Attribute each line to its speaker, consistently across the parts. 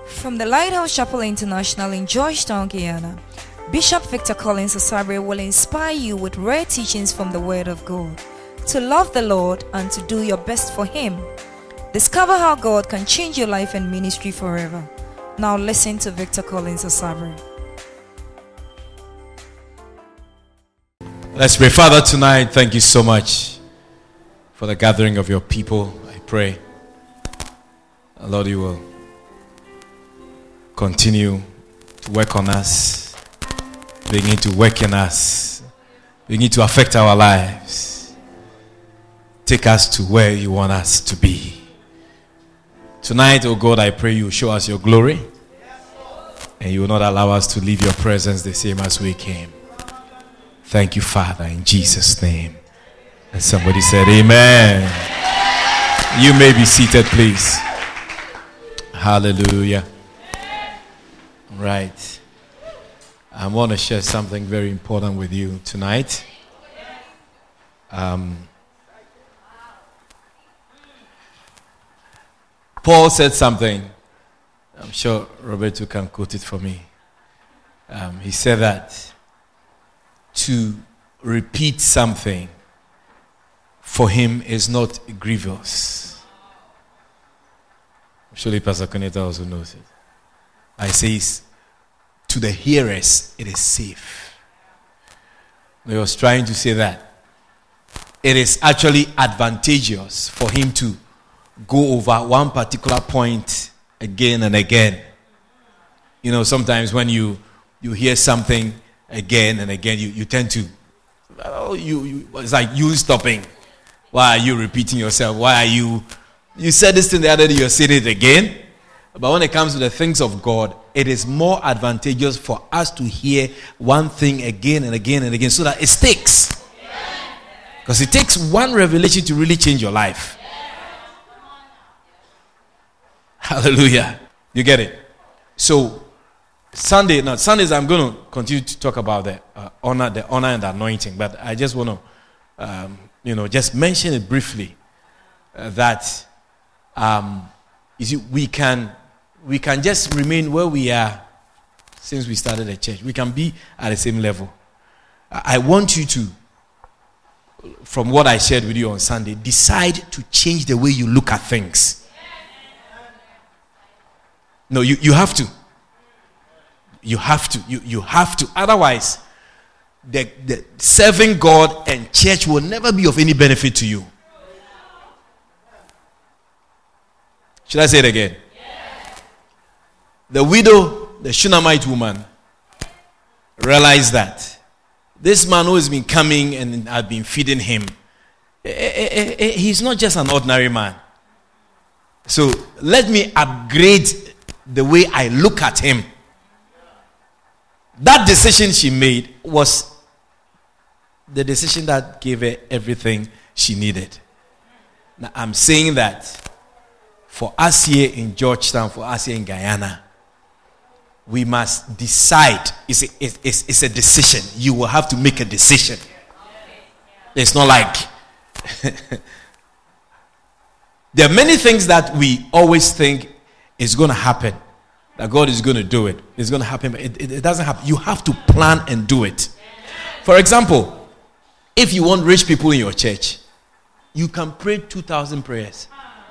Speaker 1: From the Lighthouse Chapel International in Georgetown, Guyana, Bishop Victor Collins Osabre will inspire you with rare teachings from the Word of God to love the Lord and to do your best for Him. Discover how God can change your life and ministry forever. Now listen to Victor Collins Osabre.
Speaker 2: Let's pray. Father, tonight, thank you so much for the gathering of your people. I pray, Lord, you will continue to work on us, begin to work in us, begin to affect our lives. Take us to where you want us to be. Tonight, oh God, I pray you show us your glory, and you will not allow us to leave your presence the same as we came. Thank you, Father, in Jesus' name. And somebody said, Amen. You may be seated, please. Hallelujah. Right. I want to share something very important with you tonight. Paul said something. I'm sure Roberto can quote it for me. He said that to repeat something for him is not grievous. Surely Pastor Koneta also knows it. I say to the hearers, it is safe. He was trying to say that it is actually advantageous for him to go over one particular point again and again. You know, sometimes when you hear something again and again, you tend to, it's like you stopping. Why are you repeating yourself? Why are you said this thing the other day, you're saying it again? But when it comes to the things of God, it is more advantageous for us to hear one thing again and again and again so that it sticks. Because it takes one revelation to really change your life. Hallelujah. You get it? So, Sundays I'm going to continue to talk about the honor and the anointing. But I just want to, just mention it briefly. That, you see, we can just remain where we are since we started the church. We can be at the same level. I want you to, from what I shared with you on Sunday, decide to change the way you look at things. No, you have to. You have to. You have to. Otherwise, the serving God and church will never be of any benefit to you. Should I say it again? The widow, the Shunammite woman, realized that this man who has been coming and I've been feeding him, he's not just an ordinary man. So let me upgrade the way I look at him. That decision she made was the decision that gave her everything she needed. Now I'm saying that for us here in Georgetown, for us here in Guyana, we must decide. It's a decision. You will have to make a decision. It's not like there are many things that we always think is going to happen, that God is going to do it. It's going to happen, but it doesn't happen. You have to plan and do it. For example, if you want rich people in your church, you can pray 2,000 prayers.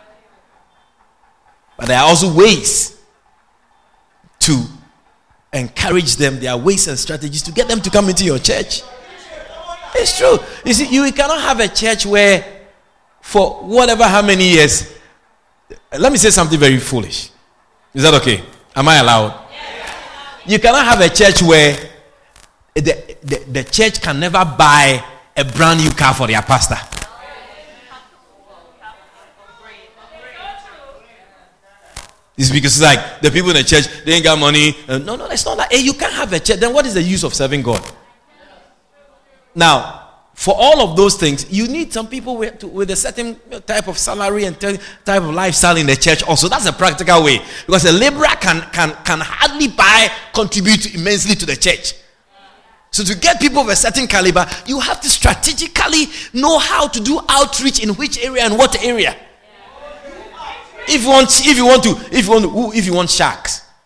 Speaker 2: But there are also ways to encourage them. There are ways and strategies to get them to come into your church. It's true. You see, you cannot have a church where for whatever how many years. Let me say something very foolish. Is that okay? Am I allowed? You cannot have a church where the church can never buy a brand new car for their pastor. It's because it's like the people in the church, they ain't got money. No, it's not like, hey, you can't have a church. Then what is the use of serving God? Now, for all of those things, you need some people with a certain type of salary and type of lifestyle in the church also. That's a practical way. Because a laborer can hardly contribute immensely to the church. So to get people of a certain caliber, you have to strategically know how to do outreach in which area and what area. If you want sharks,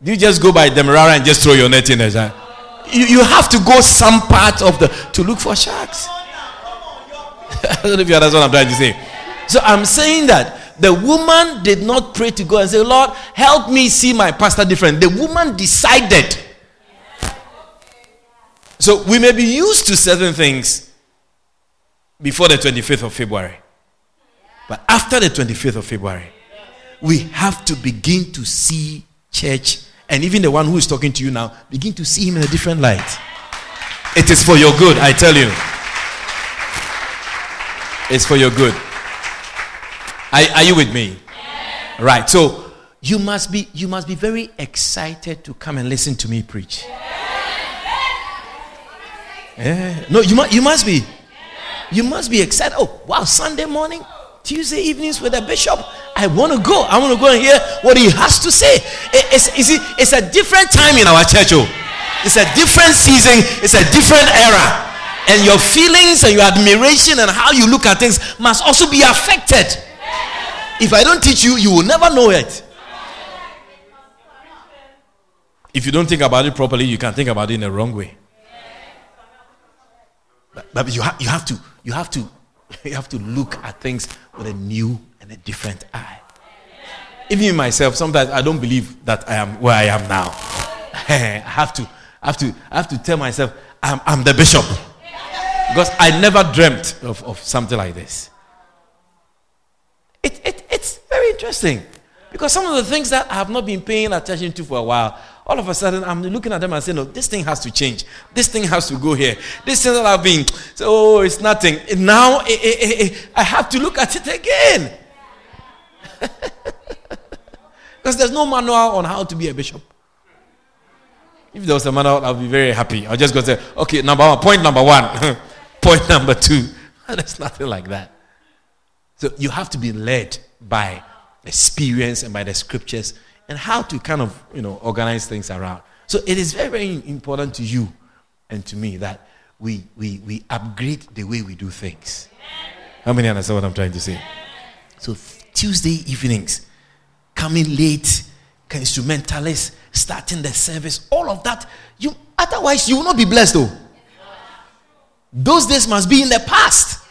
Speaker 2: Do you just go by Demerara and just throw your net in there? You have to go some part of to look for sharks. I don't know if you understand what I'm trying to say. So I'm saying that the woman did not pray to God and say, Lord, help me see my pastor different. The woman decided. So we may be used to certain things before the 25th of February. But after the 25th of February, we have to begin to see church, and even the one who is talking to you now, begin to see him in a different light. It is for your good, I tell you. It's for your good. Are you with me? Yeah. Right. So you must be very excited to come and listen to me preach. Yeah. No, you must be. You must be excited. Oh, wow, Sunday morning, Tuesday evenings with the bishop. I want to go. I want to go and hear what he has to say. It's a different time in our church. Oh. It's a different season. It's a different era. And your feelings and your admiration and how you look at things must also be affected. If I don't teach you, you will never know it. If you don't think about it properly, you can think about it in the wrong way. But you have to look at things with a new and a different eye. Even myself, sometimes I don't believe that I am where I am now. I have to tell myself I'm the bishop. Because I never dreamt of something like this. It's very interesting. Because some of the things that I have not been paying attention to for a while, all of a sudden I'm looking at them and saying, no, this thing has to change. This thing has to go here. This thing that I've been, it's nothing. And now I have to look at it again. Because there's no manual on how to be a bishop. If there was a manual, I'll be very happy. I'll just go say, okay, point number one. Point number two. There's nothing like that. So you have to be led by experience and by the scriptures and how to kind of, organize things around. So it is very, very important to you and to me that we upgrade the way we do things. How many understand what I'm trying to say? So Tuesday evenings, coming late, instrumentalists, starting the service, all of that. Otherwise, you will not be blessed though. Those days must be in the past.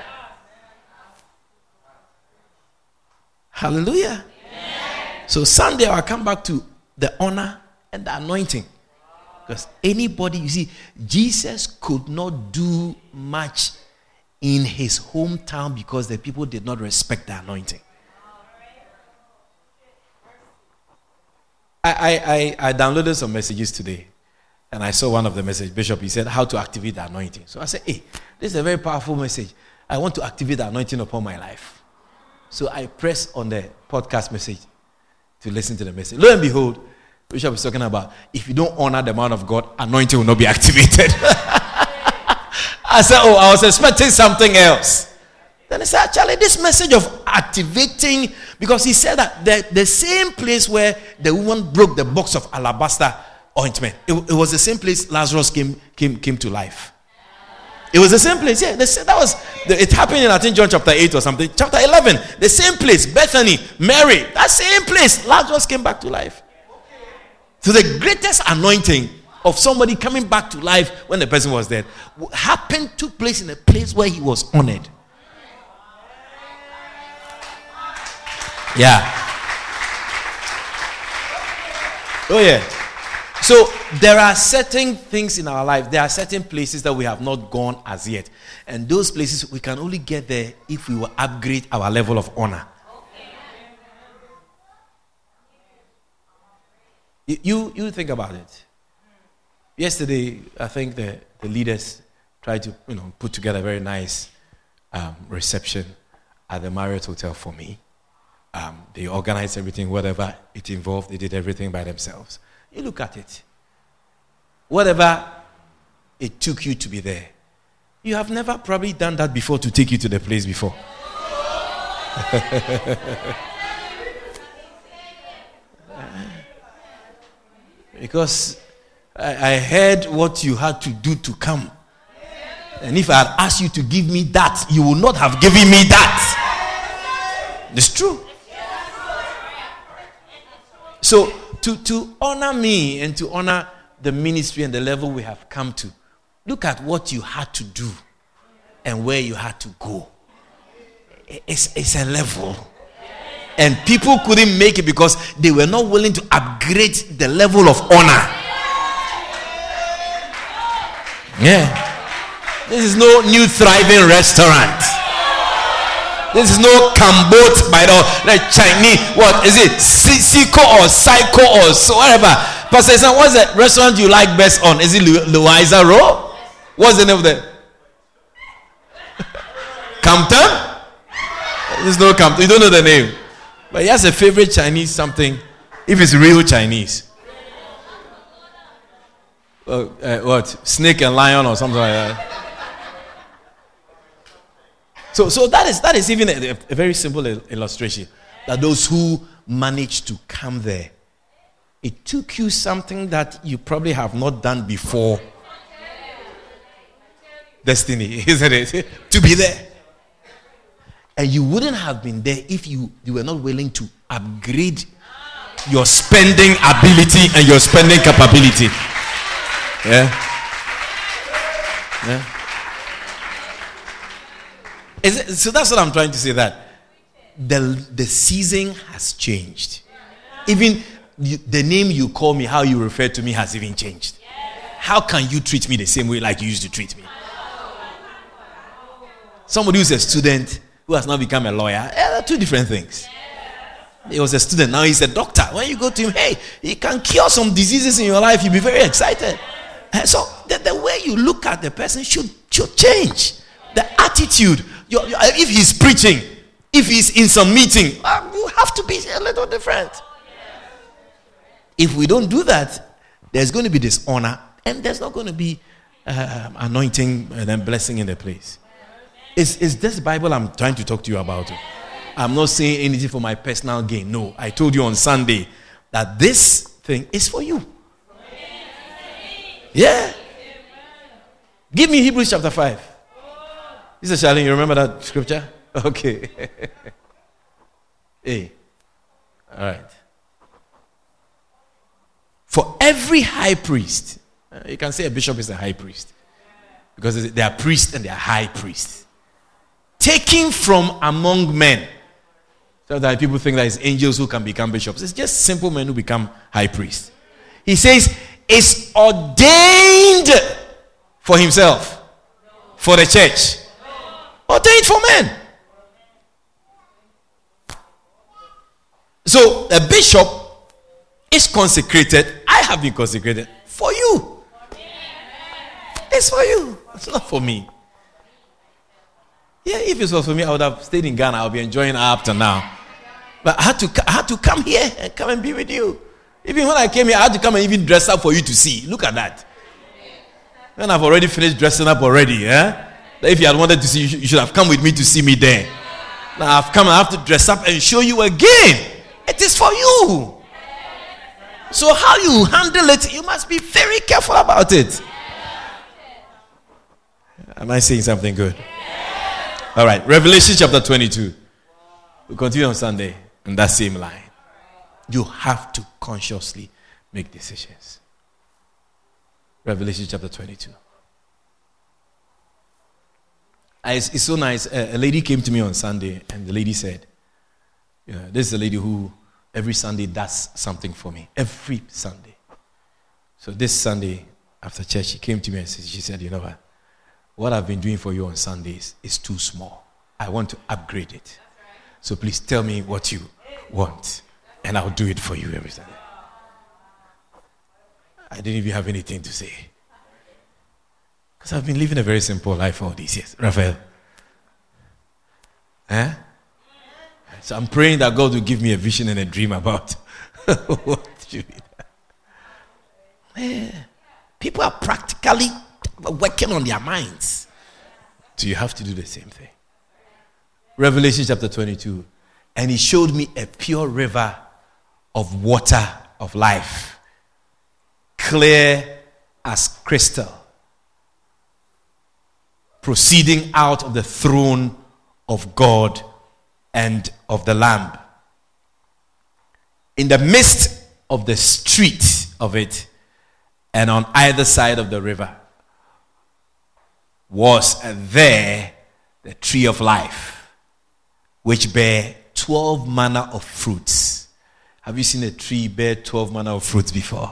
Speaker 2: Hallelujah. So Sunday I'll come back to the honor and the anointing. Because anybody, you see, Jesus could not do much in his hometown because the people did not respect the anointing. I downloaded some messages today. And I saw one of the messages, Bishop, he said, how to activate the anointing. So I said, hey, this is a very powerful message. I want to activate the anointing upon my life. So I pressed on the podcast message to listen to the message. Lo and behold, Bishop is talking about, if you don't honor the man of God, anointing will not be activated. I said, I was expecting something else. Then he said, Charlie, this message of activating, because he said that the same place where the woman broke the box of alabaster ointment, it was the same place Lazarus came to life. It was the same place. Yeah, it happened in, I think, John chapter 8 or something. Chapter 11, the same place, Bethany, Mary, that same place, Lazarus came back to life. So the greatest anointing of somebody coming back to life when the person was dead took place in a place where he was honored. Yeah. Oh yeah. So there are certain things in our life. There are certain places that we have not gone as yet. And those places we can only get there if we will upgrade our level of honor. You think about it. Yesterday, I think the leaders tried to put together a very nice reception at the Marriott Hotel for me. They organized everything, whatever it involved. They did everything by themselves. You look at it. Whatever it took you to be there, you have never probably done that before to take you to the place before. Because I heard what you had to do to come. And if I had asked you to give me that, you would not have given me that. It's true. So to honor me and to honor the ministry and the level we have come to, look at what you had to do and where you had to go. It's a level. And people couldn't make it because they were not willing to upgrade the level of honor. Yeah. This is no new thriving restaurant. This is no Cambot by the Chinese. What is it? Siko or Psycho or so whatever. Pastor Isan, what's the restaurant you like best on? Is it Louisa Row? What's the name of the Campton? There's no Campton. You don't know the name. But he has a favorite Chinese something. If it's real Chinese. What? Snake and lion or something like that. So that is even a very simple illustration. That those who managed to come there, it took you something that you probably have not done before. Destiny, isn't it? To be there. And you wouldn't have been there if you were not willing to upgrade your spending ability and your spending capability. Yeah. Yeah. So that's what I'm trying to say, that the season has changed. Even the name you call me, how you refer to me has even changed. How can you treat me the same way like you used to treat me? Somebody who's a student who has now become a lawyer, they're two different things. He was a student, now he's a doctor. When you go to him, hey, he can cure some diseases in your life, you'll be very excited. And so the way you look at the person should change. The attitude. If he's preaching, if he's in some meeting, you have to be a little different. If we don't do that, there's going to be dishonor and there's not going to be anointing and then blessing in the place. Is this Bible I'm trying to talk to you about? I'm not saying anything for my personal gain. No, I told you on Sunday that this thing is for you. Yeah. Give me Hebrews chapter 5. Mr. Charlene, you remember that scripture? Okay. Hey. All right. For every high priest, you can say a bishop is a high priest, because they are priests and they are high priests, taken from among men. So that people think that it's angels who can become bishops. It's just simple men who become high priests. He says, it's ordained for himself, for the church. Ordained for men. So a bishop is consecrated. I have been consecrated for you. It's for you. It's not for me. Yeah, if it was for me, I would have stayed in Ghana. I'll be enjoying up to now. But I had to come here and come and be with you. Even when I came here, I had to come and even dress up for you to see. Look at that. When I've already finished dressing up already, if you had wanted to see, you should have come with me to see me there. Now I've come, I have to dress up and show you again. It is for you. So how you handle it, you must be very careful about it. Am I saying something good? All right, Revelation chapter 22. We'll continue on Sunday in that same line. You have to consciously make decisions. Revelation chapter 22. It's so nice. A lady came to me on Sunday, and the lady said, this is a lady who every Sunday does something for me. Every Sunday. So this Sunday, after church, she came to me and she said, you know what I've been doing for you on Sundays is too small. I want to upgrade it. So please tell me what you want, and I'll do it for you every Sunday. I didn't even have anything to say. Because I've been living a very simple life all these years. Raphael. So I'm praying that God will give me a vision and a dream about what you need. People are practically working on their minds. So you have to do the same thing. Revelation chapter 22. And he showed me a pure river of water of life, clear as crystal, proceeding out of the throne of God and of the Lamb. In the midst of the street of it, and on either side of the river was there the tree of life, which bare 12 manner of fruits. Have you seen a tree bear 12 manner of fruits before?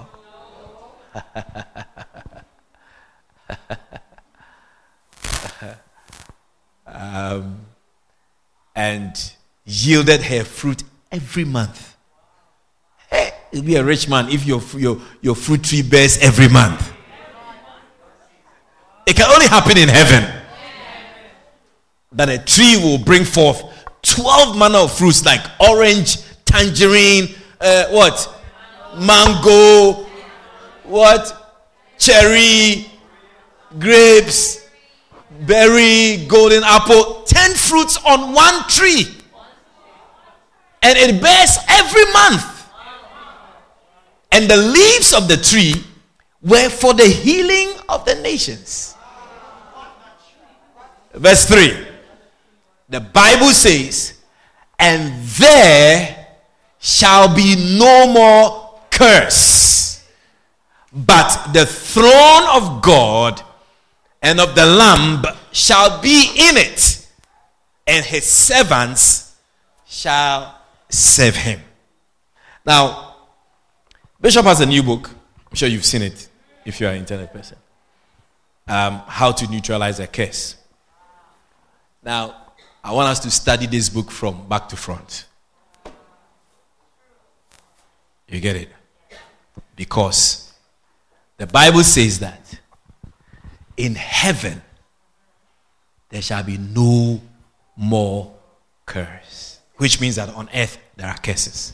Speaker 2: And yielded her fruit every month. Hey, you'll be a rich man if your fruit tree bears every month. It can only happen in heaven. That a tree will bring forth 12 manner of fruits like orange, tangerine, mango, cherry, grapes, berry, golden apple, 10 fruits on one tree. And it bears every month. And the leaves of the tree were for the healing of the nations. Verse 3. The Bible says, and there shall be no more curse, but the throne of God and of the Lamb shall be in it, and his servants shall serve him. Now, Bishop has a new book. I'm sure you've seen it if you are an internet person. How to neutralize a curse. Now, I want us to study this book from back to front. You get it? Because the Bible says that in heaven there shall be no more curse. Which means that on earth there are curses.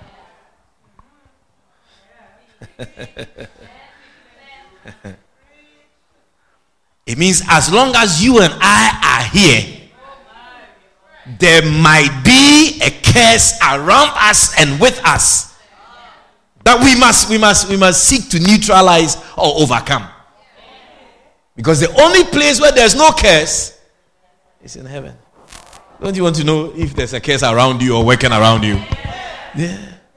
Speaker 2: It means as long as you and I are here, there might be a curse around us and with us that we must seek to neutralize or overcome. Because the only place where there's no curse is in heaven. Don't you want to know if there's a curse around you or working around you? Yeah.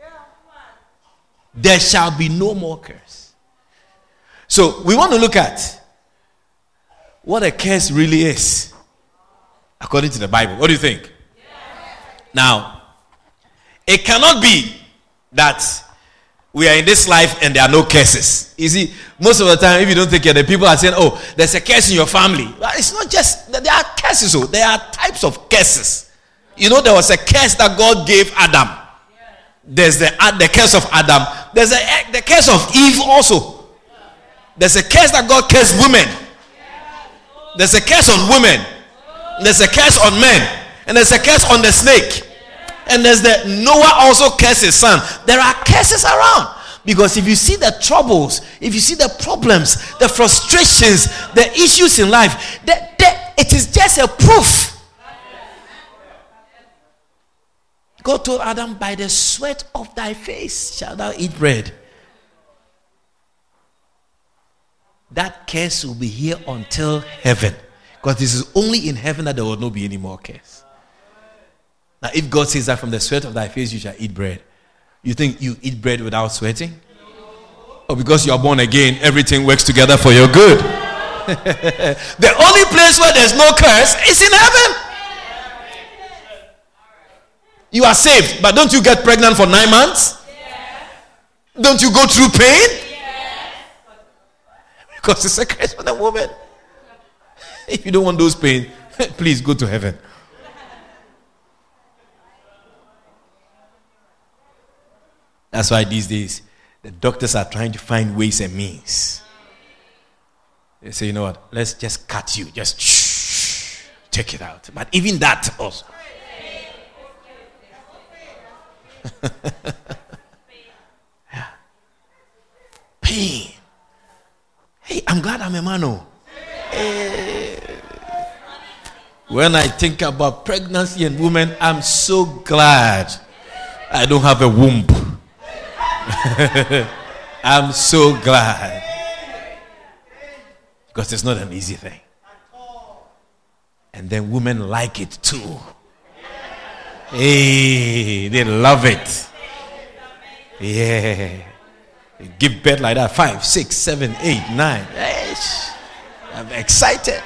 Speaker 2: There shall be no more curse. So we want to look at what a curse really is. According to the Bible. What do you think? Now, it cannot be that we are in this life and there are no curses. You see, most of the time, if you don't take care, the people are saying, oh, there's a curse in your family. Well, it's not just, there are curses. Oh, there are types of curses. You know, there was a curse that God gave Adam. There's the curse of Adam. There's the curse of Eve also. There's a curse that God cursed women. There's a curse on women. There's a curse on men. And there's a curse on the snake. And there's the Noah also cursed his son. There are curses around. Because if you see the troubles, if you see the problems, the frustrations, the issues in life, it is just a proof. God told Adam, by the sweat of thy face shalt thou eat bread. That curse will be here until heaven. Because this is only in heaven that there will not be any more curse. Now, if God says that from the sweat of thy face you shall eat bread, you think you eat bread without sweating? Or because you are born again, everything works together for your good? The only place where there's no curse is in heaven. You are saved, but don't you get pregnant for 9 months? Don't you go through pain? Because it's a curse for the woman. If you don't want those pain, please go to heaven. That's why these days the doctors are trying to find ways and means. They say, you know what, let's just cut you, just take it out. But even that also. Yeah. Pain. Hey, I'm glad I'm a man. Oh. Hey. When I think about pregnancy and women, I'm so glad I don't have a womb. I'm so glad. Because it's not an easy thing. And then women like it too. Hey, they love it. Yeah. You give birth like that. 5, 6, 7, 8, 9. I'm excited.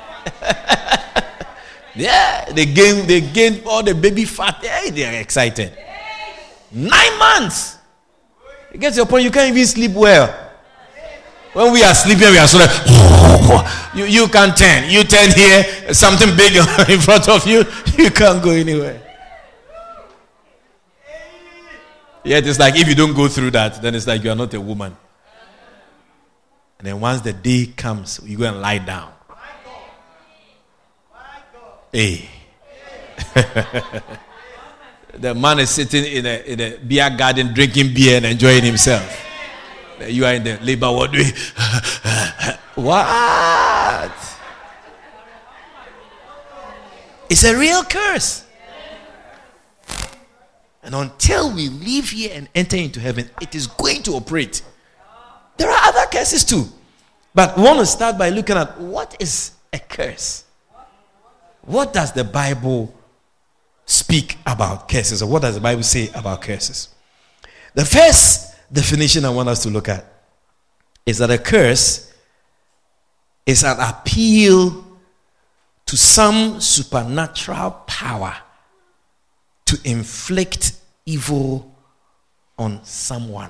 Speaker 2: Yeah, they gain all the baby fat. Yeah, they're excited. 9 months. It gets to a point you can't even sleep well. When we are sleeping, we are sort of you can't turn. You turn here, something big in front of you. You can't go anywhere. Yeah, it's like if you don't go through that, then it's like you are not a woman. And then once the day comes, you go and lie down. Hey. The man is sitting in a beer garden drinking beer and enjoying himself. You are in the labor ward. What? It's a real curse. And until we leave here and enter into heaven, it is going to operate. There are other curses too. But we want to start by looking at what is a curse. What does the Bible speak about curses? Or what does the Bible say about curses? The first definition I want us to look at is that a curse is an appeal to some supernatural power to inflict evil on someone,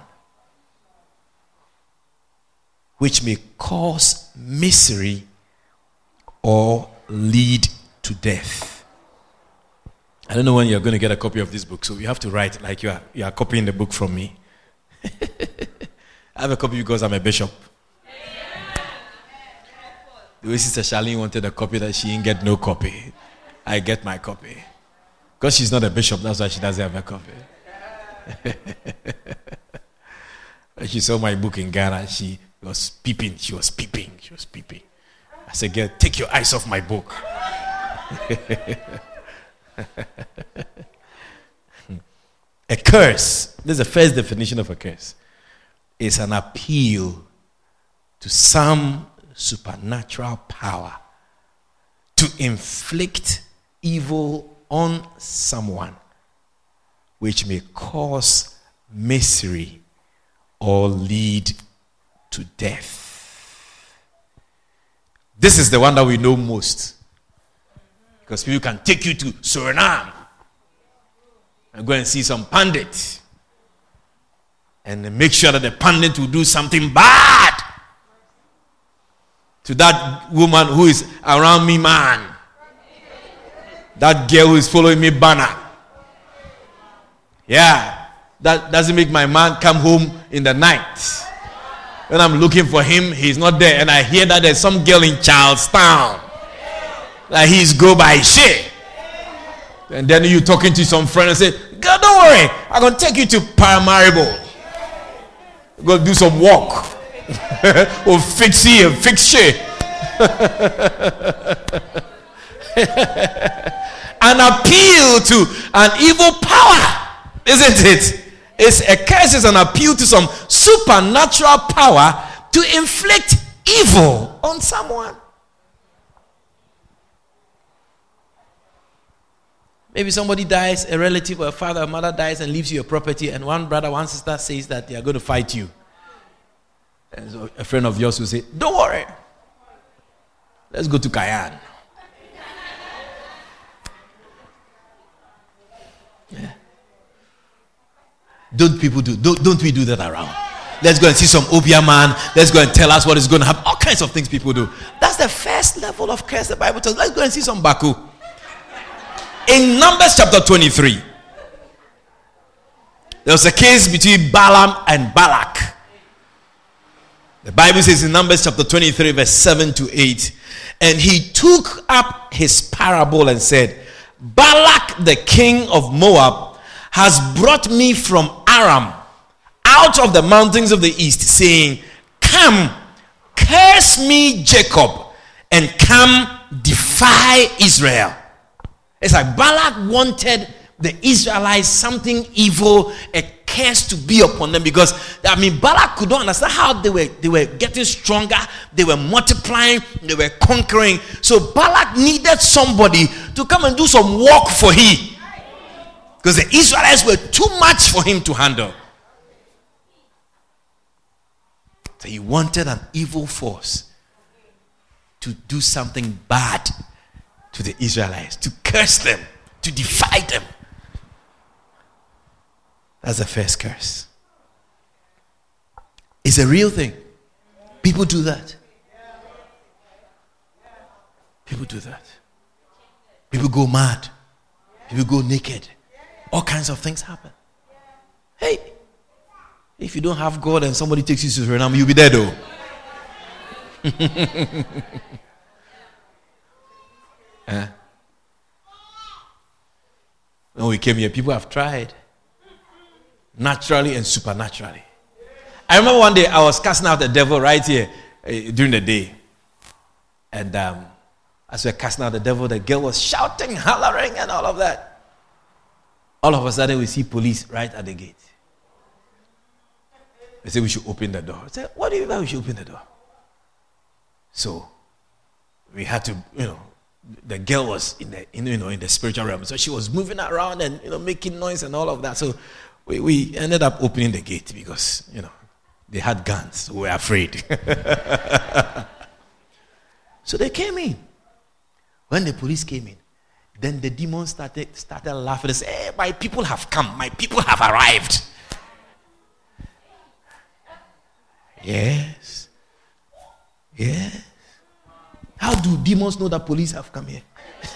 Speaker 2: which may cause misery or lead to death. I don't know when you're going to get a copy of this book, so you have to write like you are copying the book from me. I have a copy because I'm a bishop. The way Sister Charlene wanted a copy that she didn't get no copy. I get my copy. Because she's not a bishop, that's why she doesn't have a copy. When she saw my book in Ghana, she was peeping. I said, girl, take your eyes off my book. A curse, this is the first definition of a curse, is an appeal to some supernatural power to inflict evil on someone, which may cause misery or lead to death. This is the one that we know most, because people can take you to Suriname and go and see some pandit and make sure that the pandit will do something bad to that woman who is around me, man. That girl who is following me, banner. Yeah, that doesn't make my man come home in the night. When I'm looking for him, he's not there. And I hear that there's some girl in Charlestown that he's go by shit. And then you talking to some friend and say, God, don't worry, I'm going to take you to Paramaribo. Go do some walk. Or fix here, fix shit. An appeal to an evil power, isn't it? It's a curse, is an appeal to some supernatural power to inflict evil on someone. Maybe somebody dies, a relative or a father or mother dies and leaves you a property, and one brother, one sister says that they are going to fight you. And so a friend of yours will say, don't worry, let's go to Cayenne. Yeah. Don't we do that around? Let's go and see some Obia man. Let's go and tell us what is going to happen. All kinds of things people do. That's the first level of curse the Bible tells. Let's go and see some Baku. In Numbers chapter 23, there was a case between Balaam and Balak. The Bible says in Numbers chapter 23 verse 7 to 8, and he took up his parable and said, Balak the king of Moab has brought me from Aram out of the mountains of the east, saying, come, curse me Jacob, and come defy Israel. It's like Balak wanted the Israelites something evil, a curse to be upon them, because Balak could not understand how they were getting stronger, they were multiplying, they were conquering. So Balak needed somebody to come and do some work for him, because the Israelites were too much for him to handle. He wanted an evil force to do something bad to the Israelites, to curse them, to defy them. That's the first curse. It's a real thing. People do that. People do that. People go mad. People go naked. All kinds of things happen. Hey, if you don't have God and somebody takes you to Suriname, you'll be there though. When we came here, people have tried. Naturally and supernaturally. I remember one day I was casting out the devil right here during the day. And as we were casting out the devil, the girl was shouting, hollering, and all of that. All of a sudden, we see police right at the gate. They say we should open the door. I said, what do you mean we should open the door? So we had to, the girl was in the spiritual realm. So she was moving around and making noise and all of that. So we ended up opening the gate because they had guns, so we were afraid. So they came in. When the police came in, then the demons started laughing and said, hey, my people have come. My people have arrived. Yes. Yes. How do demons know that police have come here?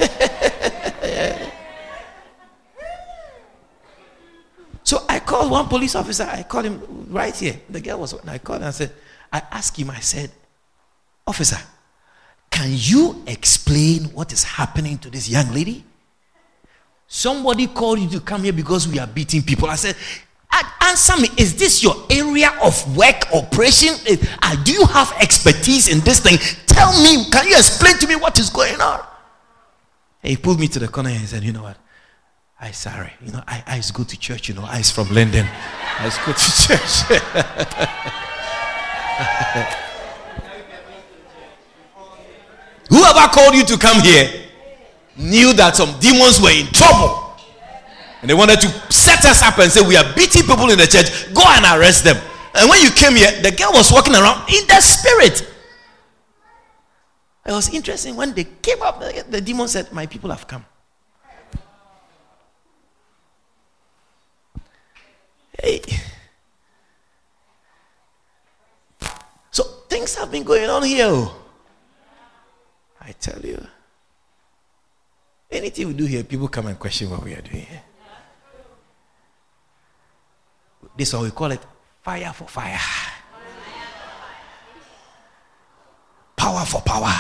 Speaker 2: So I called one police officer. I called him right here. The girl was. I called him and said, I asked him. I said, officer, can you explain what is happening to this young lady? Somebody called you to come here because we are beating people. I said, answer me. Is this your area of work, operation? Do you have expertise in this thing? Tell me. Can you explain to me what is going on? He pulled me to the corner and said, you know what? I sorry. I used to go to church. I was from London. I used to go to church. Whoever called you to come here knew that some demons were in trouble. And they wanted to set us up and say, we are beating people in the church. Go and arrest them. And when you came here, the girl was walking around in the spirit. It was interesting. When they came up, the demon said, my people have come. Hey. So things have been going on here. I tell you. Anything we do here, people come and question what we are doing here. This is what we call it, fire for fire. Power for power.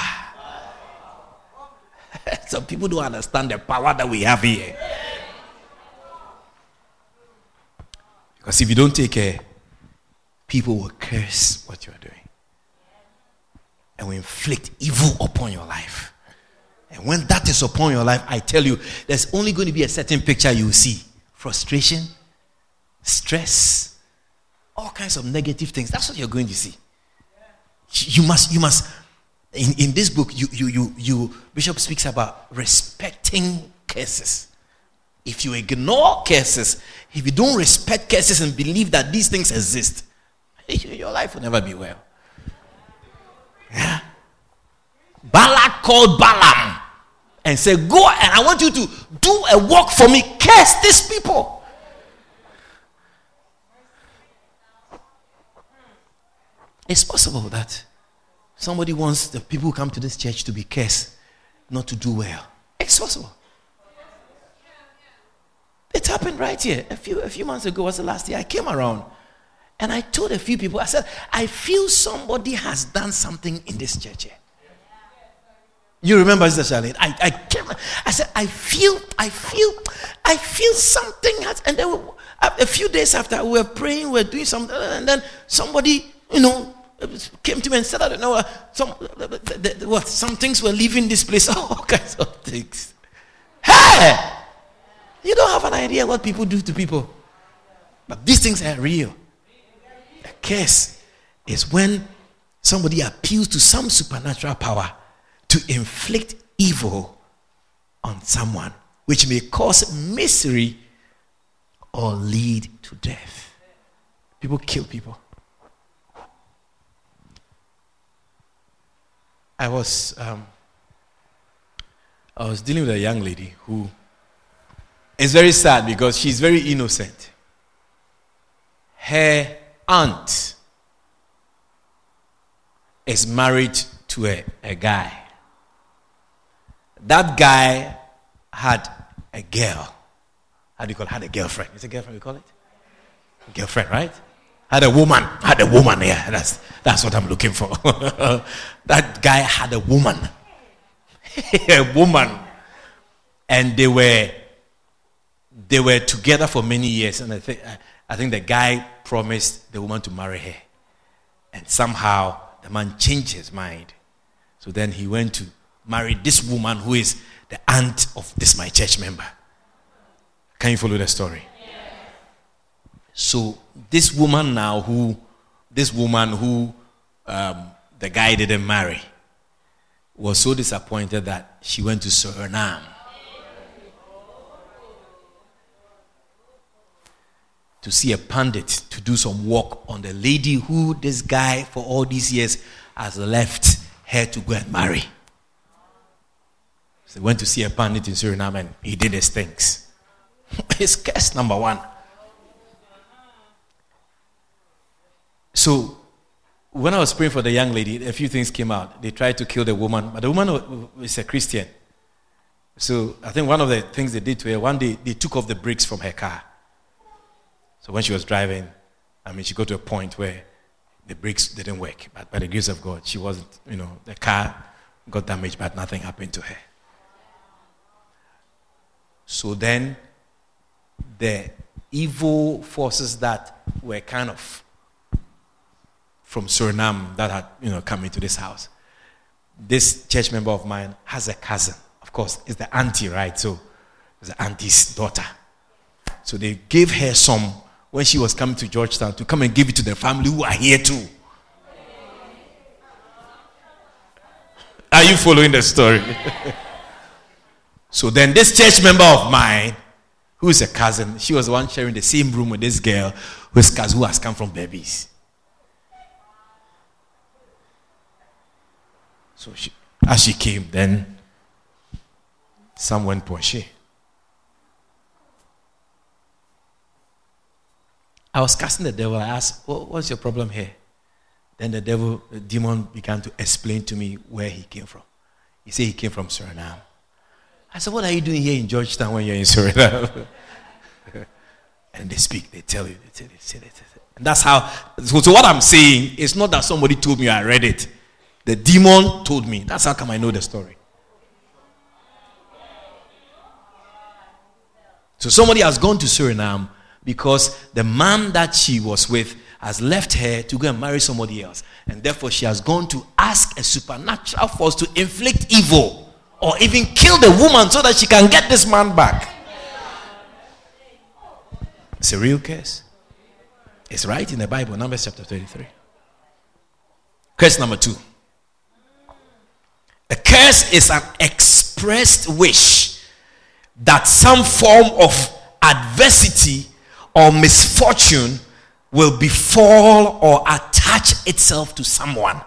Speaker 2: Some people don't understand the power that we have here. Because if you don't take care, people will curse what you are doing. And will inflict evil upon your life. And when that is upon your life, I tell you, there's only going to be a certain picture you will see. Frustration, stress, all kinds of negative things. That's what you're going to see. You must. In this book, you Bishop speaks about respecting curses. If you ignore curses, if you don't respect curses and believe that these things exist, your life will never be well. Yeah. Balak called Balaam and said, go and I want you to do a work for me. Curse these people. It's possible that somebody wants the people who come to this church to be cursed, not to do well. It's possible. It happened right here. A few months ago, was the last year, I came around and I told a few people, I said, I feel somebody has done something in this church here. You remember, Sister Charlene? I said, I feel something has, and then a few days after we were praying, we were doing something, and then somebody, came to me and said, I don't know, some things were leaving this place, all kinds of things. Hey! You don't have an idea what people do to people. But these things are real. The curse is when somebody appeals to some supernatural power to inflict evil on someone, which may cause misery or lead to death. People kill people. I was dealing with a young lady who is very sad because she's very innocent. Her aunt is married to a guy. That guy had a girl. How do you call it? Had a girlfriend. Is it girlfriend we call it? Girlfriend, right? Had a woman. Yeah, that's what I'm looking for. That guy had a woman. A woman. And they were together for many years. And I think the guy promised the woman to marry her. And somehow the man changed his mind. So then he went to marry this woman who is the aunt of this my church member. Can you follow the story? Yeah. So this woman who the guy didn't marry was so disappointed that she went to Suriname to see a pundit to do some work on the lady who this guy for all these years has left her to go and marry. So they went to see a pundit in Suriname and he did his things. It's curse number one. So when I was praying for the young lady, a few things came out. They tried to kill the woman, but the woman is a Christian. So I think one of the things they did to her, one day they took off the brakes from her car. So when she was driving, she got to a point where the brakes didn't work. But by the grace of God, she wasn't, the car got damaged, but nothing happened to her. So then the evil forces that were kind of from Suriname that had, come into this house. This church member of mine has a cousin. Of course, it's the auntie, right? So it's the auntie's daughter. So they gave her some, when she was coming to Georgetown, to come and give it to the family who are here too. Are you following the story? So then this church member of mine, who is a cousin, she was the one sharing the same room with this girl who has come from babies. So as she came, then some went Porsche. I was casting the devil. I asked, what's your problem here? Then the demon began to explain to me where he came from. He said he came from Suriname. I said, what are you doing here in Georgetown when you're in Suriname? And they speak, they tell you, they say. And that's how, so what I'm saying is not that somebody told me I read it. The demon told me. That's how come I know the story. So somebody has gone to Suriname because the man that she was with has left her to go and marry somebody else. And therefore she has gone to ask a supernatural force to inflict evil or even kill the woman so that she can get this man back. It's a real case. It's right in the Bible, Numbers chapter 33. Curse number 2. A curse is an expressed wish that some form of adversity or misfortune will befall or attach itself to someone.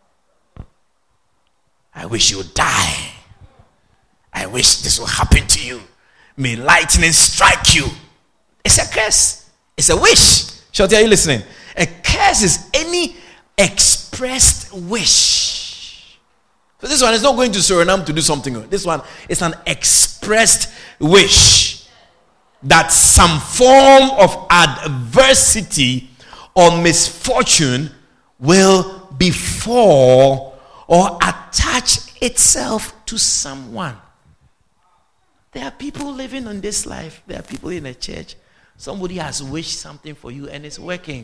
Speaker 2: I wish you would die. I wish this will happen to you. May lightning strike you. It's a curse. It's a wish. Shorty, are you listening? A curse is any expressed wish. So this one is not going to Suriname to do something. This one is an expressed wish that some form of adversity or misfortune will befall or attach itself to someone. There are people living in this life. There are people in a church. Somebody has wished something for you and it's working.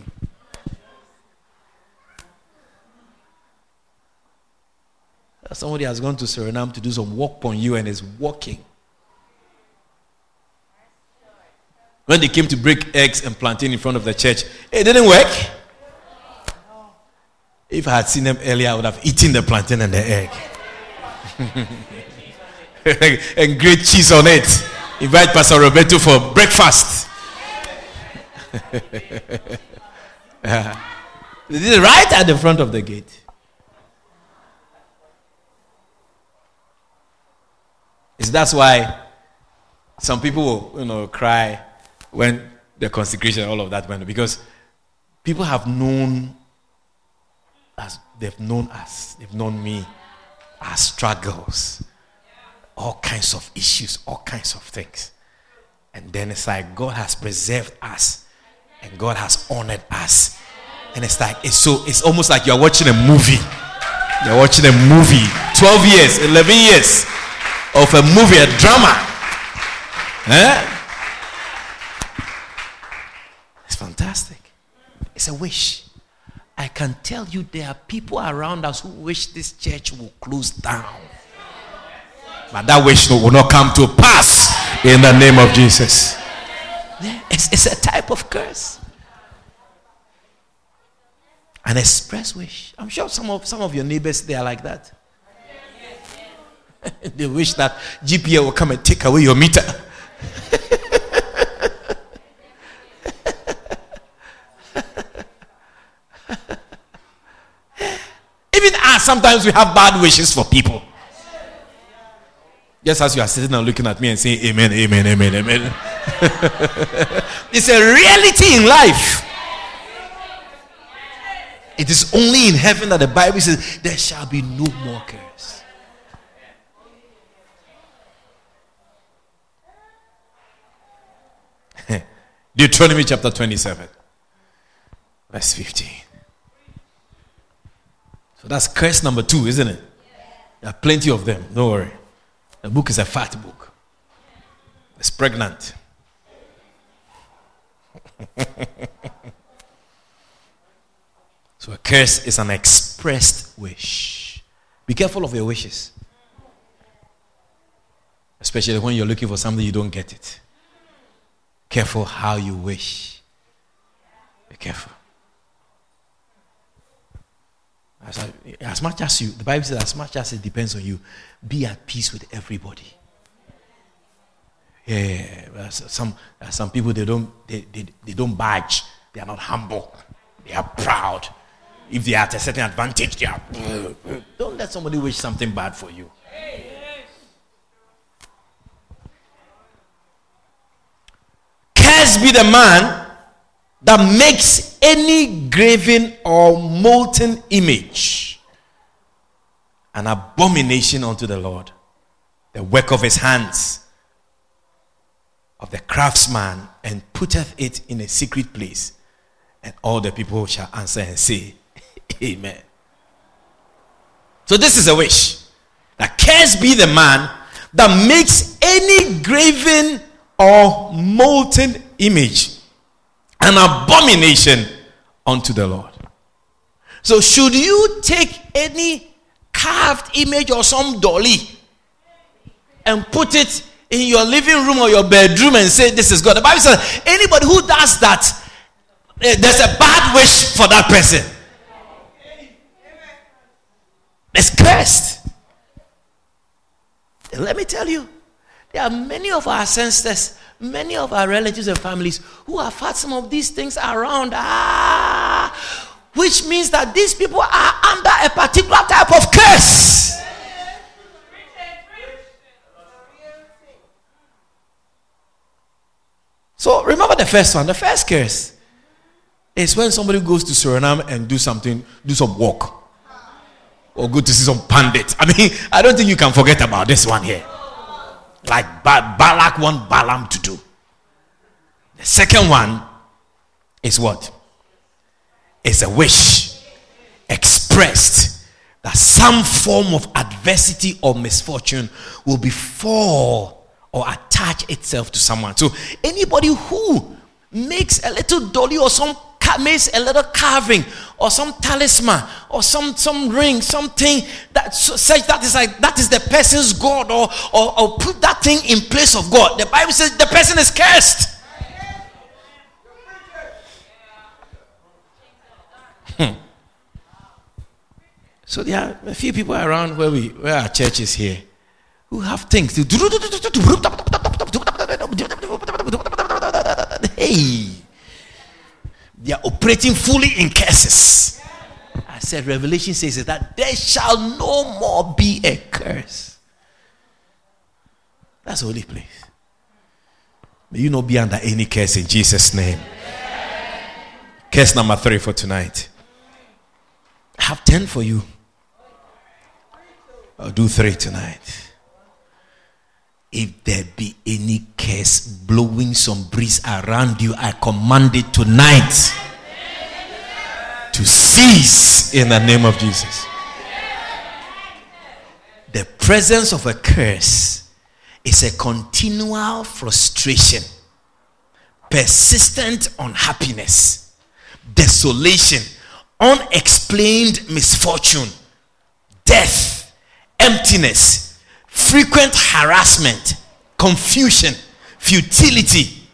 Speaker 2: Somebody has gone to Suriname to do some work on you and it's working. When they came to break eggs and plantain in front of the church, it didn't work. If I had seen them earlier, I would have eaten the plantain and the egg. And great cheese on it. Invite Pastor Roberto for breakfast. This is right at the front of the gate. That's why some people will, cry when the consecration and all of that went, because people have known us, they've known me, our struggles, all kinds of issues, all kinds of things. And then it's like God has preserved us and God has honored us. And it's like, it's almost like you're watching a movie. You're watching a movie, 12 years, 11 years of a movie, a drama. It's fantastic. It's a wish. I can tell you there are people around us who wish this church will close down. But that wish will not come to pass in the name of Jesus. It's a type of curse. An express wish. I'm sure some of your neighbors, they are like that. They wish that GPA will come and take away your meter. Even us, sometimes we have bad wishes for people. Just as you are sitting and looking at me and saying amen, amen, amen, amen. It's a reality in life. It is only in heaven that the Bible says there shall be no more curse. Deuteronomy chapter 27, verse 15. So that's curse number 2, isn't it? There are plenty of them. Don't worry. The book is a fat book. It's pregnant. So a curse is an expressed wish. Be careful of your wishes. Especially when you're looking for something, you don't get it. Careful how you wish. Be careful. As much as the Bible says, as much as it depends on you, be at peace with everybody. Yeah. Some people they don't budge. They are not humble. They are proud. If they are at a certain advantage, they are. Don't let somebody wish something bad for you. Cursed be the man that makes any graven or molten image an abomination unto the Lord, the work of his hands, of the craftsman, and putteth it in a secret place. And all the people shall answer and say, Amen. So this is a wish. That cursed be the man that makes any graven or molten image an abomination unto the Lord. So should you take any carved image or some dolly and put it in your living room or your bedroom and say this is God? The Bible says anybody who does that, there's a bad wish for that person. It's cursed. And let me tell you, there are many of our ancestors, many of our relatives and families who have had some of these things around. Which means that these people are under a particular type of curse. So remember the first one. The first curse is when somebody goes to Suriname and do some work. Or go to see some pandit. I mean, I don't think you can forget about this one here. Like Balak want Balaam to do. The second one is what? It's a wish expressed that some form of adversity or misfortune will befall or attach itself to someone. So anybody who makes a little dolly or makes a little carving or some talisman or some ring, something that says that is the person's God, or put that thing in place of God, the Bible says the person is cursed. So there are a few people around where our church is here who have things. Hey, they are operating fully in curses. I said Revelation says that there shall no more be a curse. That's the holy place. May you not be under any curse in Jesus' name. Curse number 3 for tonight. I have 10 for you. I'll do 3 tonight. If there be any curse blowing some breeze around you, I command it tonight to cease in the name of Jesus. The presence of a curse is a continual frustration, persistent unhappiness, desolation, unexplained misfortune, death, emptiness, frequent harassment, confusion, futility,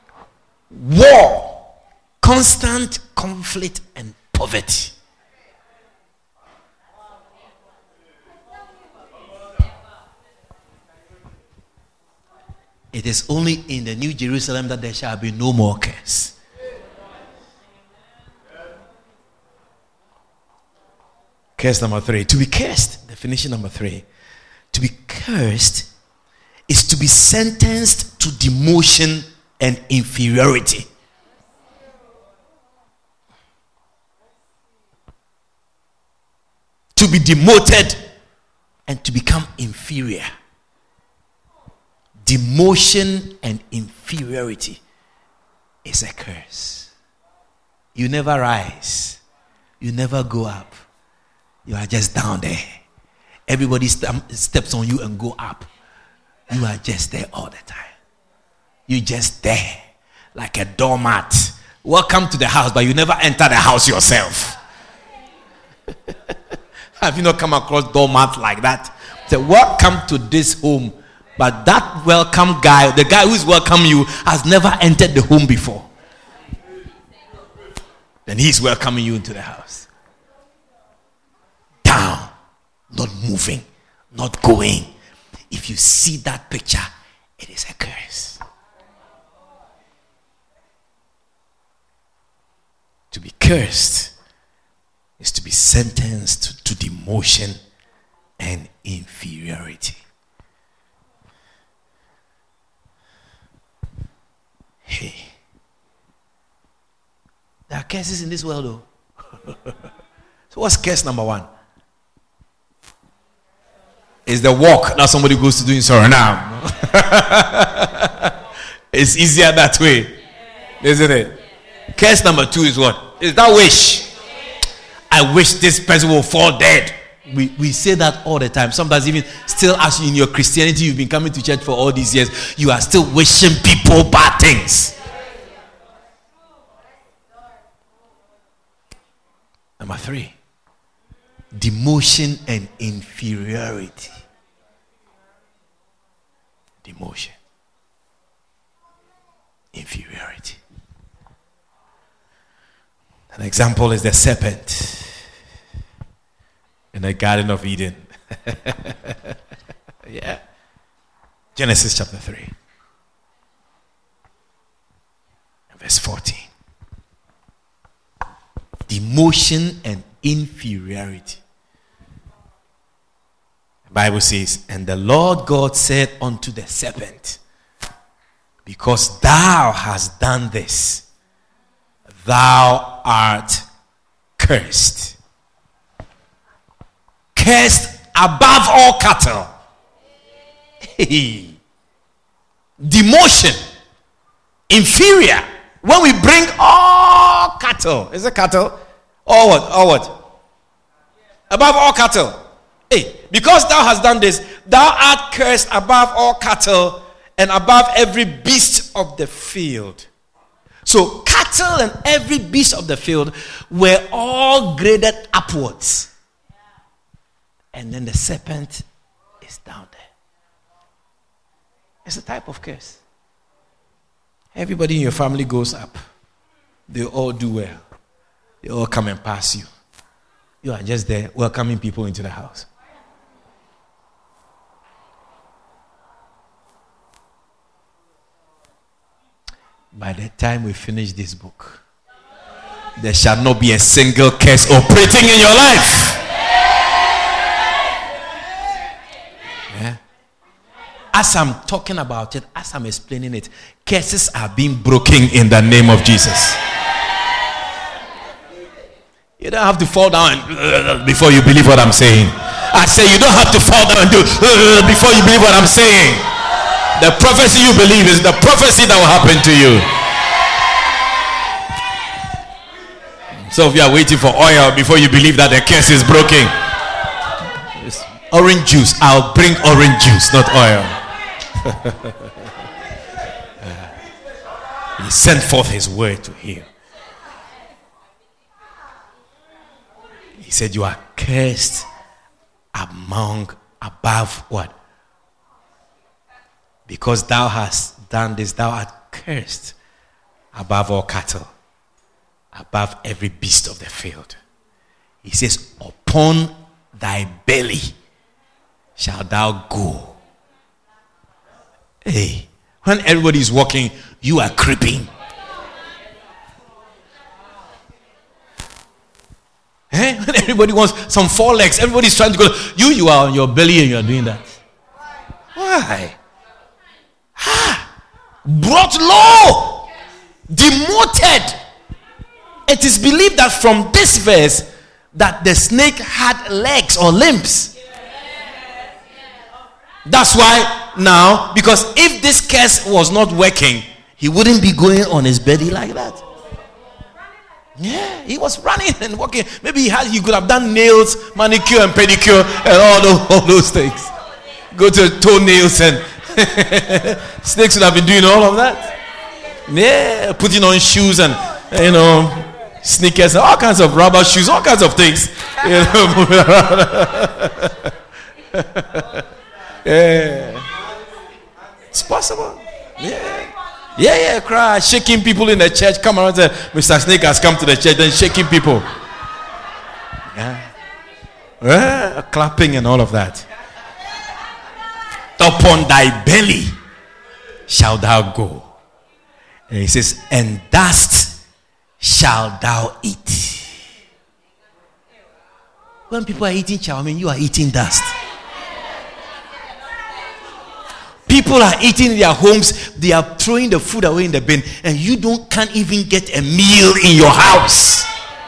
Speaker 2: war, constant conflict, and poverty. It is only in the New Jerusalem that there shall be no more curse. Curse number 3. To be cursed, definition number 3. To be cursed is to be sentenced to demotion and inferiority. To be demoted and to become inferior. Demotion and inferiority is a curse. You never rise. You never go up. You are just down there. Everybody steps on you and go up. You are just there all the time. You're just there like a doormat. Welcome to the house, but you never enter the house yourself. Have you not come across doormats like that? Say, welcome to this home. But that welcome guy, the guy who's welcome you, has never entered the home before. Then he's welcoming you into the house. Down, not moving, not going. If you see that picture, it is a curse. To be cursed is to be sentenced to demotion and inferiority. Hey, there are curses in this world, though. So, what's curse number 1? Is the walk that somebody goes to do in Suriname. It's easier that way, isn't it? Curse number 2 is what? Is that wish. I wish this person will fall dead. We say that all the time. Sometimes even still, as in your Christianity, you've been coming to church for all these years, you are still wishing people bad things. Number 3, demotion and inferiority. Demotion, inferiority. An example is the serpent in the Garden of Eden. Yeah. Genesis chapter 3. Verse 14. Demotion and inferiority. The Bible says, and the Lord God said unto the serpent, because thou hast done this, thou art cursed. Cursed above all cattle. Demotion. Inferior. When we bring all cattle. Is it cattle? Or what? Or what? Above all cattle. Hey, because thou hast done this, thou art cursed above all cattle and above every beast of the field. So cattle and every beast of the field were all graded upwards. And then the serpent is down there. It's a type of curse. Everybody in your family goes up. They all do well. They all come and pass you. You are just there welcoming people into the house. By the time we finish this book, there shall not be a single curse operating in your life. Yeah? as I'm talking about it, as I'm explaining it, curses are being broken in the name of Jesus. You don't have to fall down before you believe what I'm saying. I say you don't have to fall down and do before you believe what I'm saying. The prophecy you believe is the prophecy that will happen to you. So if you are waiting for oil before you believe that the curse is broken, it's orange juice. I'll bring orange juice, not oil. He sent forth his word to heal. He said, you are cursed above what? Because thou hast done this, thou art cursed above all cattle, above every beast of the field. He says, upon thy belly shalt thou go. Hey, when everybody is walking, you are creeping. When everybody wants some 4 legs, everybody's trying to go. You are on your belly and you are doing that. Why? Brought low, demoted. It is believed that from this verse that the snake had legs or limbs. That's why now, because if this curse was not working, he wouldn't be going on his belly like that. Yeah, he was running and walking. Maybe he could have done nails, manicure and pedicure and all those things. Go to toenails and snakes would have been doing all of that. Yeah, putting on shoes and sneakers and all kinds of rubber shoes, all kinds of things. Yeah, it's possible. Yeah, cry, shaking people in the church. Come around and say, Mr. Snake has come to the church, and shaking people. Yeah, clapping and all of that. Upon thy belly shalt thou go. And he says, and dust shalt thou eat. When people are eating chow mein, you are eating dust. People are eating in their homes, they are throwing the food away in the bin, and you can't even get a meal in your house.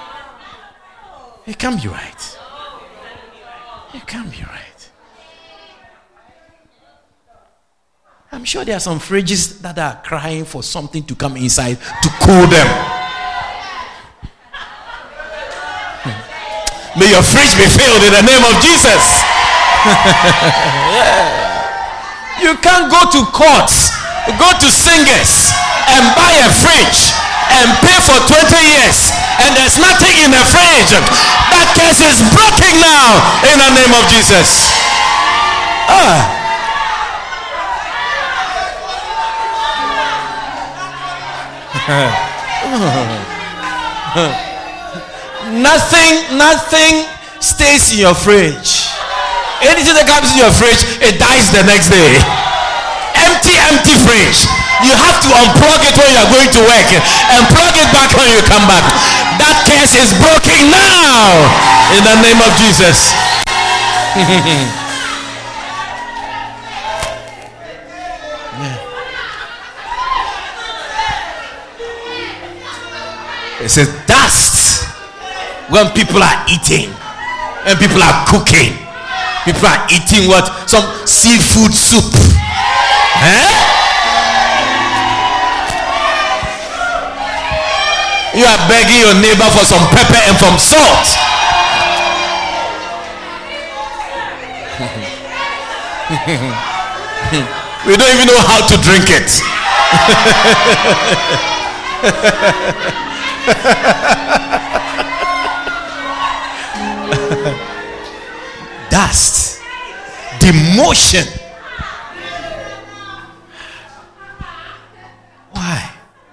Speaker 2: It can't be right. It can't be right. I'm sure there are some fridges that are crying for something to come inside to cool them. May your fridge be filled in the name of Jesus. Yeah. You can't go to courts, go to singers and buy a fridge and pay for 20 years and there's nothing in the fridge. That case is broken now in the name of Jesus. Nothing stays in your fridge. Anything that comes in your fridge, it dies the next day. Empty fridge. You have to unplug it when you are going to work and plug it back when you come back. That curse is broken now in the name of Jesus. It says dust when people are eating and people are cooking. People are eating what? Some seafood soup. You are begging your neighbor for some pepper and some salt. We don't even know how to drink it. Dust, demotion. Why?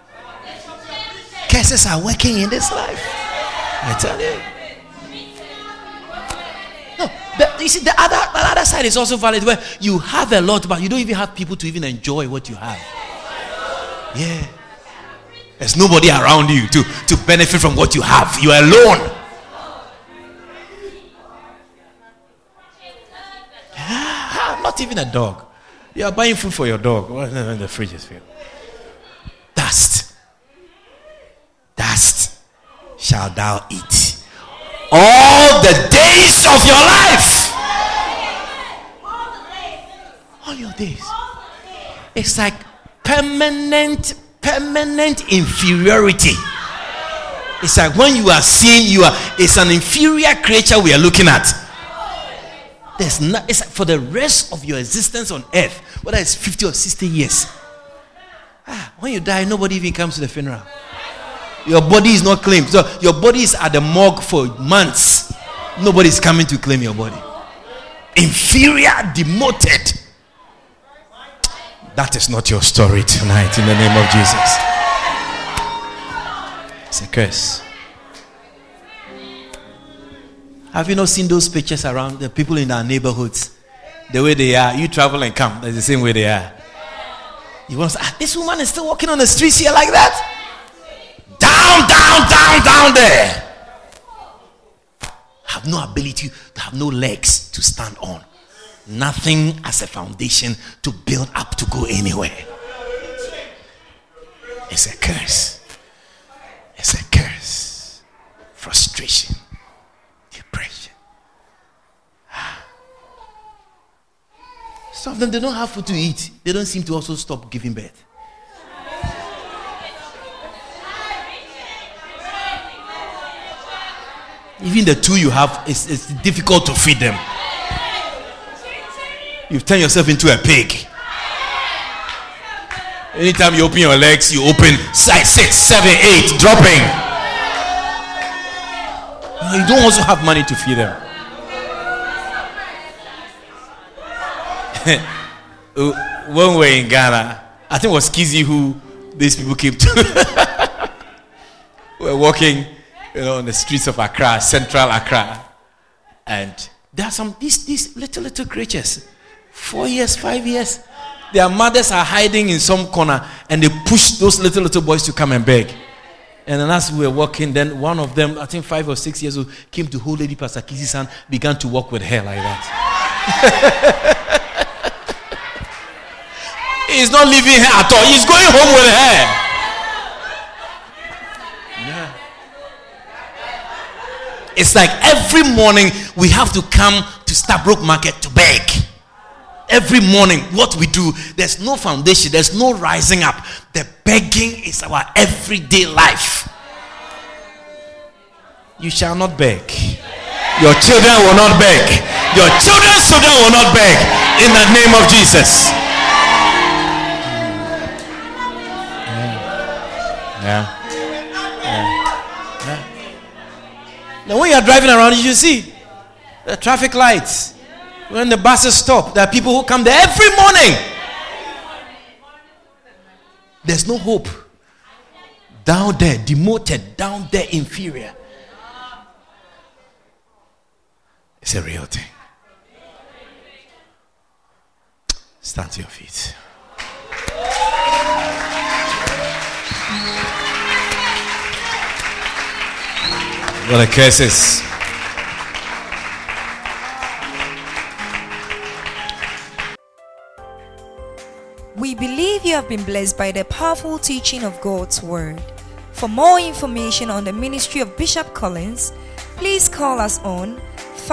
Speaker 2: Curses are working in this life. I tell you. No, but you see, the other side is also valid, where you have a lot, but you don't even have people to even enjoy what you have. Yeah. There's nobody around you to benefit from what you have. You are alone. Not even a dog. You are buying food for your dog. Well, the fridge is filled. Dust shall thou eat all the days of your life. All your days. It's like permanent inferiority. It's like when you are seeing it's an inferior creature we are looking at. It's like for the rest of your existence on earth, whether it's 50 or 60 years. When you die, nobody even comes to the funeral. Your body is not claimed. So your body is at the morgue for months. Nobody's coming to claim your body. Inferior, demoted. That is not your story tonight in the name of Jesus. It's a curse. Have you not seen those pictures around the people in our neighborhoods? The way they are. You travel and come. That's the same way they are. You want to say, this woman is still walking on the streets here like that? Down there. Have no ability, to have no legs to stand on. Nothing as a foundation to build up to go anywhere. It's a curse. It's a curse. Frustration. Depression. Some of them, they don't have food to eat. They don't seem to also stop giving birth. Even the two you have, it's difficult to feed them. You've turned yourself into a pig. Anytime you open your legs, you open size 6, 7, 8, dropping. You don't also have money to feed them. When we were in Ghana, I think it was Kizzy who these people came to. We were walking, on the streets of Accra, central Accra, and there are some these little creatures, 4 years, 5 years. Their mothers are hiding in some corner, and they push those little boys to come and beg. And then as we were walking, then one of them, I think 5 or 6 years old, came to hold Lady Pastor Kizzy's hand, began to walk with her like that. He's not leaving her at all. He's going home with her. Yeah. It's like every morning we have to come to Stabrook Market to beg. Every morning, what we do, there's no foundation, there's no rising up. The begging is our everyday life. You shall not beg. Your children will not beg. Your children's children will not beg. In the name of Jesus. Yeah. Now when you are driving around, you see the traffic lights. When the buses stop, there are people who come there every morning. There's no hope. Down there, demoted, down there, inferior. It's a real thing. Stand to your feet. What a curse is.
Speaker 1: We believe you have been blessed by the powerful teaching of God's Word. For more information on the ministry of Bishop Collins, please call us on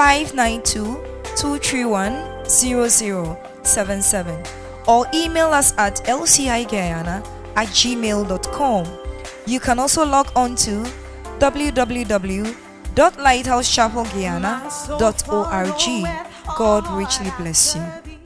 Speaker 1: 592-231-0077 or email us at lciguyana@gmail.com. You can also log on to www.lighthousechapelguyana.org. God richly bless you.